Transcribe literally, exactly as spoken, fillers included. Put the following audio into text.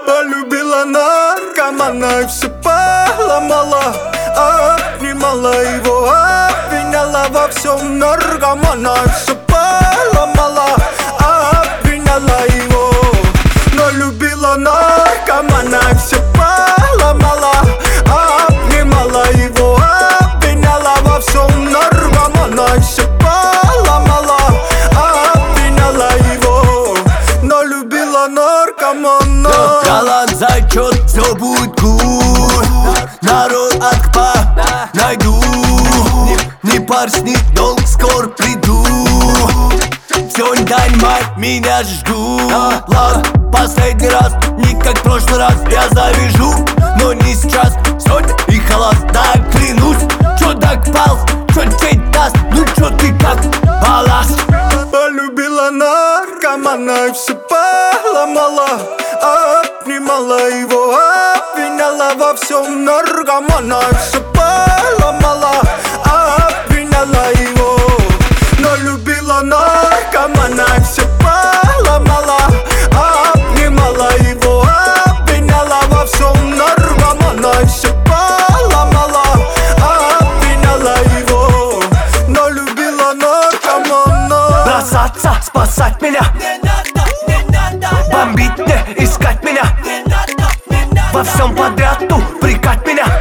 Полюбила наркомана и все поломала, обнимала его, обвиняла во всем наркомана и все поломала, обвиняла его. Но любила наркомана и все поломала, обнимала его, обвиняла во всем наркомана и все поломала, обвиняла его. Но любила наркомана. Талант, зачет, все будет good. Народ акпа найду. Не, не парься, не долг, скоро приду. Сегодня день май, меня ждут. Ладно, последний раз, не как в прошлый раз. Я завяжу, но не сейчас. Сегодня и халат, да клянусь. Чё так пал, чё тебе даст? Ну чё ты как балласт? Полюбила наркомана и все поломала, обнимала его, обвиняла во всем наркомана и все поломала, обвиняла его. Но любила наркомана и все поломала, обнимала его, обвиняла во всем наркомана и все поломала, обвиняла его. Но любила наркомана. Бросаться, спасать меня, Не надо, не надо, бомбить мне, искать меня, не надо, не надо. во всем подряд упрекать меня.